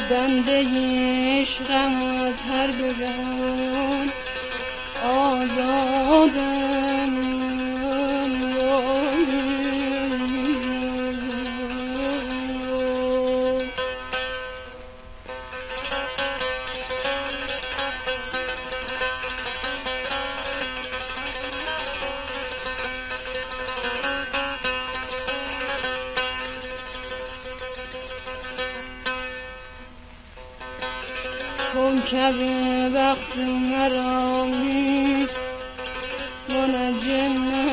بنده عشقم از هر دو جهان آزادم. کوکب وقت مرا نیست منجم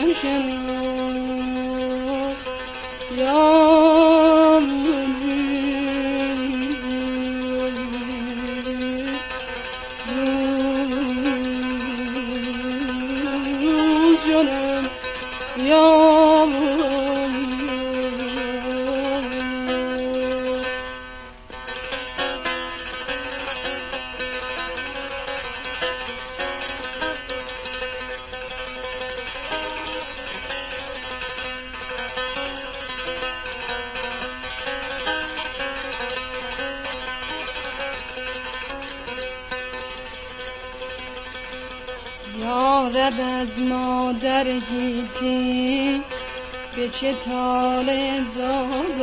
نشناس یا جانم یا یارب از مادر گیتی به چه طالع زادم.